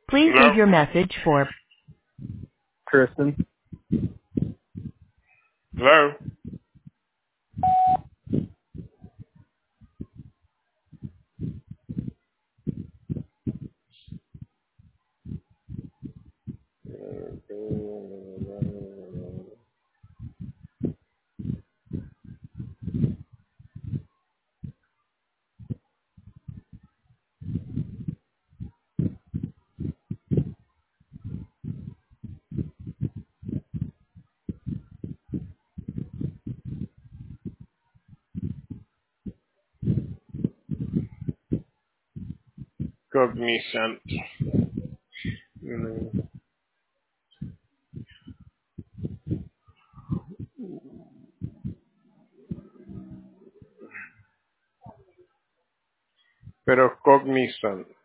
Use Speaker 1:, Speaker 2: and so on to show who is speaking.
Speaker 1: Please
Speaker 2: Hello?
Speaker 1: leave your message for
Speaker 3: Tristan.
Speaker 2: Hello? Cognizant. Pero Cognizant.